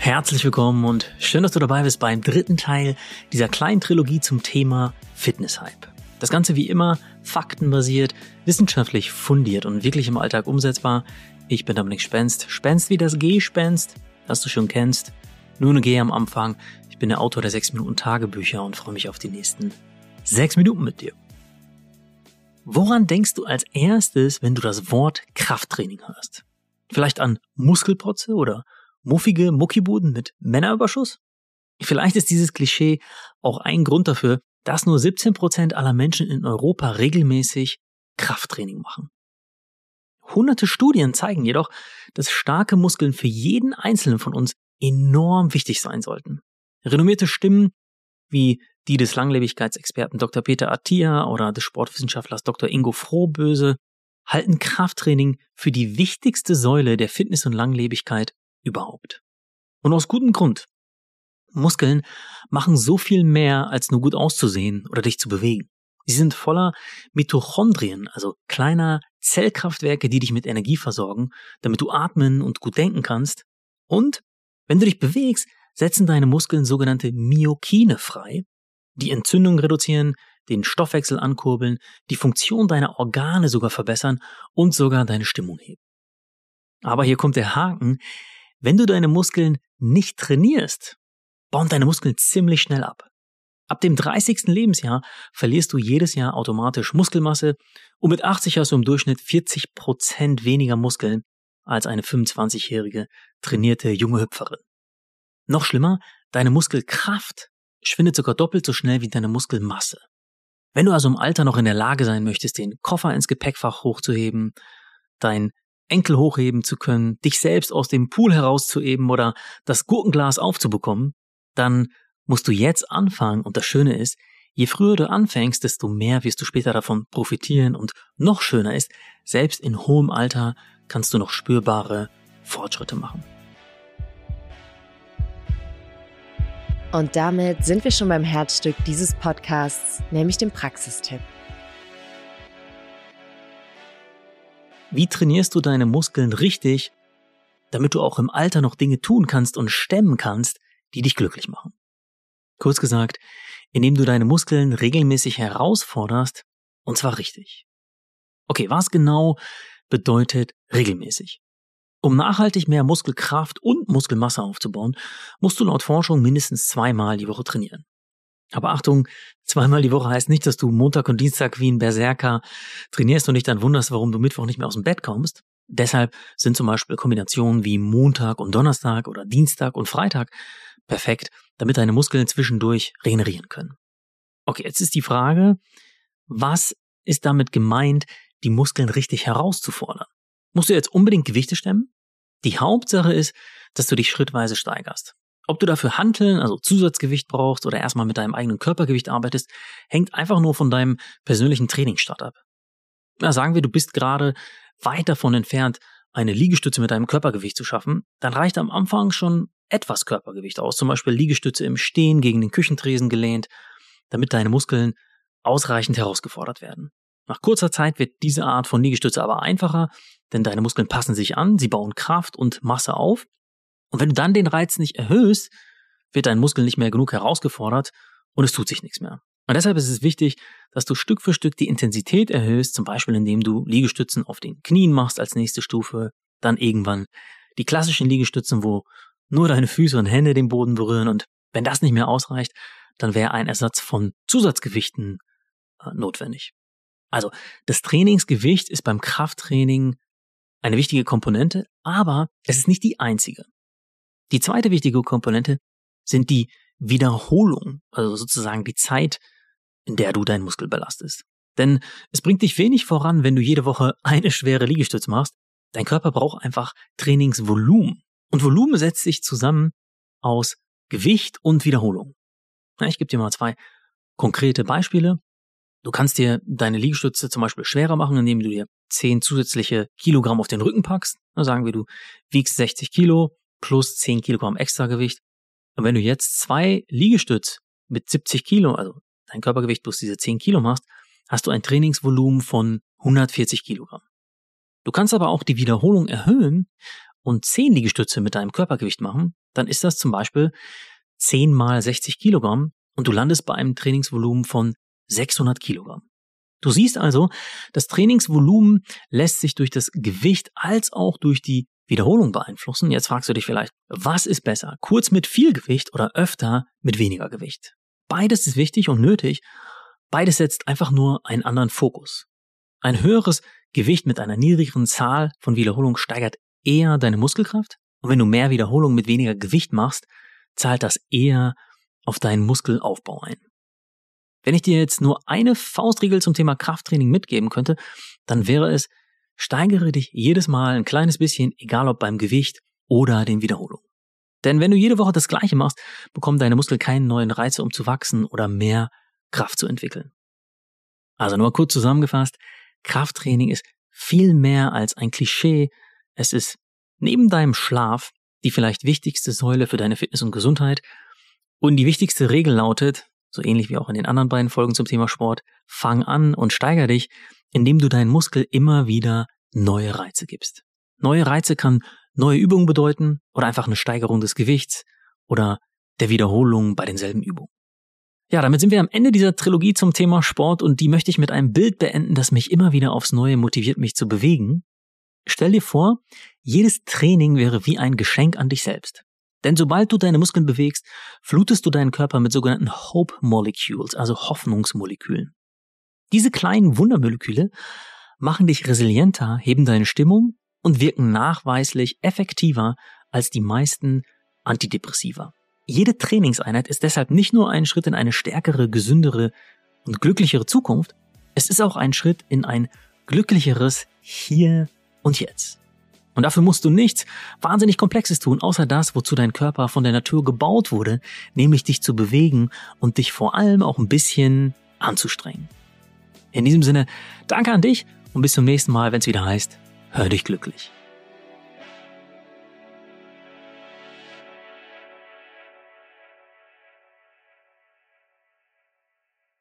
Herzlich willkommen und schön, dass du dabei bist beim dritten Teil dieser kleinen Trilogie zum Thema Fitness-Hype. Das Ganze wie immer faktenbasiert, wissenschaftlich fundiert und wirklich im Alltag umsetzbar. Ich bin Dominik Spenst. Spenst wie das Gespenst, das du schon kennst. Nur eine G am Anfang. Ich bin der Autor der 6-Minuten-Tagebücher und freue mich auf die nächsten 6 Minuten mit dir. Woran denkst du als erstes, wenn du das Wort Krafttraining hörst? Vielleicht an Muskelprotze oder muffige Muckibuden mit Männerüberschuss? Vielleicht ist dieses Klischee auch ein Grund dafür, dass nur 17% aller Menschen in Europa regelmäßig Krafttraining machen. Hunderte Studien zeigen jedoch, dass starke Muskeln für jeden Einzelnen von uns enorm wichtig sein sollten. Renommierte Stimmen wie die des Langlebigkeitsexperten Dr. Peter Attia oder des Sportwissenschaftlers Dr. Ingo Frohböse halten Krafttraining für die wichtigste Säule der Fitness- und Langlebigkeit überhaupt. Und aus gutem Grund. Muskeln machen so viel mehr, als nur gut auszusehen oder dich zu bewegen. Sie sind voller Mitochondrien, also kleiner Zellkraftwerke, die dich mit Energie versorgen, damit du atmen und gut denken kannst. Und wenn du dich bewegst, setzen deine Muskeln sogenannte Myokine frei, die Entzündung reduzieren, den Stoffwechsel ankurbeln, die Funktion deiner Organe sogar verbessern und sogar deine Stimmung heben. Aber hier kommt der Haken: Wenn du deine Muskeln nicht trainierst, bauen deine Muskeln ziemlich schnell ab. Ab dem 30. Lebensjahr verlierst du jedes Jahr automatisch Muskelmasse und mit 80 hast du im Durchschnitt 40% weniger Muskeln als eine 25-jährige trainierte junge Hüpferin. Noch schlimmer, deine Muskelkraft schwindet sogar doppelt so schnell wie deine Muskelmasse. Wenn du also im Alter noch in der Lage sein möchtest, den Koffer ins Gepäckfach hochzuheben, dein Enkel hochheben zu können, dich selbst aus dem Pool herauszuheben oder das Gurkenglas aufzubekommen, dann musst du jetzt anfangen. Und das Schöne ist, je früher du anfängst, desto mehr wirst du später davon profitieren. Und noch schöner ist, selbst in hohem Alter kannst du noch spürbare Fortschritte machen. Und damit sind wir schon beim Herzstück dieses Podcasts, nämlich dem Praxistipp. Wie trainierst du deine Muskeln richtig, damit du auch im Alter noch Dinge tun kannst und stemmen kannst, die dich glücklich machen? Kurz gesagt, indem du deine Muskeln regelmäßig herausforderst, und zwar richtig. Okay, was genau bedeutet regelmäßig? Um nachhaltig mehr Muskelkraft und Muskelmasse aufzubauen, musst du laut Forschung mindestens 2-mal die Woche trainieren. Aber Achtung, 2-mal die Woche heißt nicht, dass du Montag und Dienstag wie ein Berserker trainierst und dich dann wunderst, warum du Mittwoch nicht mehr aus dem Bett kommst. Deshalb sind zum Beispiel Kombinationen wie Montag und Donnerstag oder Dienstag und Freitag perfekt, damit deine Muskeln zwischendurch regenerieren können. Okay, jetzt ist die Frage, was ist damit gemeint, die Muskeln richtig herauszufordern? Musst du jetzt unbedingt Gewichte stemmen? Die Hauptsache ist, dass du dich schrittweise steigerst. Ob du dafür Hanteln, also Zusatzgewicht brauchst oder erstmal mit deinem eigenen Körpergewicht arbeitest, hängt einfach nur von deinem persönlichen Trainingsstart ab. Na, sagen wir, du bist gerade weit davon entfernt, eine Liegestütze mit deinem Körpergewicht zu schaffen, dann reicht am Anfang schon etwas Körpergewicht aus, zum Beispiel Liegestütze im Stehen gegen den Küchentresen gelehnt, damit deine Muskeln ausreichend herausgefordert werden. Nach kurzer Zeit wird diese Art von Liegestütze aber einfacher, denn deine Muskeln passen sich an, sie bauen Kraft und Masse auf. Und wenn du dann den Reiz nicht erhöhst, wird dein Muskel nicht mehr genug herausgefordert und es tut sich nichts mehr. Und deshalb ist es wichtig, dass du Stück für Stück die Intensität erhöhst, zum Beispiel indem du Liegestützen auf den Knien machst als nächste Stufe, dann irgendwann die klassischen Liegestützen, wo nur deine Füße und Hände den Boden berühren, und wenn das nicht mehr ausreicht, dann wäre ein Ersatz von Zusatzgewichten notwendig. Also das Trainingsgewicht ist beim Krafttraining eine wichtige Komponente, aber es ist nicht die einzige. Die zweite wichtige Komponente sind die Wiederholung, also sozusagen die Zeit, in der du deinen Muskel belastest. Denn es bringt dich wenig voran, wenn du jede Woche eine schwere Liegestütze machst. Dein Körper braucht einfach Trainingsvolumen. Und Volumen setzt sich zusammen aus Gewicht und Wiederholung. Ich gebe dir mal 2 konkrete Beispiele. Du kannst dir deine Liegestütze zum Beispiel schwerer machen, indem du dir 10 zusätzliche Kilogramm auf den Rücken packst. Sagen wir, du wiegst 60 Kilo plus 10 Kilogramm Extragewicht. Und wenn du jetzt 2 Liegestütz mit 70 Kilo, also dein Körpergewicht plus diese 10 Kilo machst, hast du ein Trainingsvolumen von 140 Kilogramm. Du kannst aber auch die Wiederholung erhöhen und 10 Liegestütze mit deinem Körpergewicht machen. dann ist das zum Beispiel 10 mal 60 Kilogramm und du landest bei einem Trainingsvolumen von 600 Kilogramm. Du siehst also, das Trainingsvolumen lässt sich durch das Gewicht als auch durch die Wiederholung beeinflussen. Jetzt fragst du dich vielleicht, was ist besser? Kurz mit viel Gewicht oder öfter mit weniger Gewicht? Beides ist wichtig und nötig. Beides setzt einfach nur einen anderen Fokus. Ein höheres Gewicht mit einer niedrigeren Zahl von Wiederholungen steigert eher deine Muskelkraft. Und wenn du mehr Wiederholungen mit weniger Gewicht machst, zahlt das eher auf deinen Muskelaufbau ein. Wenn ich dir jetzt nur eine Faustregel zum Thema Krafttraining mitgeben könnte, dann wäre es, steigere dich jedes Mal ein kleines bisschen, egal ob beim Gewicht oder den Wiederholungen. Denn wenn du jede Woche das Gleiche machst, bekommen deine Muskeln keinen neuen Reize, um zu wachsen oder mehr Kraft zu entwickeln. Also nur kurz zusammengefasst, Krafttraining ist viel mehr als ein Klischee. Es ist neben deinem Schlaf die vielleicht wichtigste Säule für deine Fitness und Gesundheit. Und die wichtigste Regel lautet, so ähnlich wie auch in den anderen beiden Folgen zum Thema Sport, fang an und steiger dich, indem du deinen Muskel immer wieder neue Reize gibst. Neue Reize kann neue Übungen bedeuten oder einfach eine Steigerung des Gewichts oder der Wiederholung bei denselben Übungen. Ja, damit sind wir am Ende dieser Trilogie zum Thema Sport und die möchte ich mit einem Bild beenden, das mich immer wieder aufs Neue motiviert, mich zu bewegen. Stell dir vor, jedes Training wäre wie ein Geschenk an dich selbst. Denn sobald du deine Muskeln bewegst, flutest du deinen Körper mit sogenannten Hope Molecules, also Hoffnungsmolekülen. Diese kleinen Wundermoleküle machen dich resilienter, heben deine Stimmung und wirken nachweislich effektiver als die meisten Antidepressiva. Jede Trainingseinheit ist deshalb nicht nur ein Schritt in eine stärkere, gesündere und glücklichere Zukunft, es ist auch ein Schritt in ein glücklicheres Hier und Jetzt. Und dafür musst du nichts wahnsinnig Komplexes tun, außer das, wozu dein Körper von der Natur gebaut wurde, nämlich dich zu bewegen und dich vor allem auch ein bisschen anzustrengen. In diesem Sinne, danke an dich und bis zum nächsten Mal, wenn es wieder heißt, hör dich glücklich.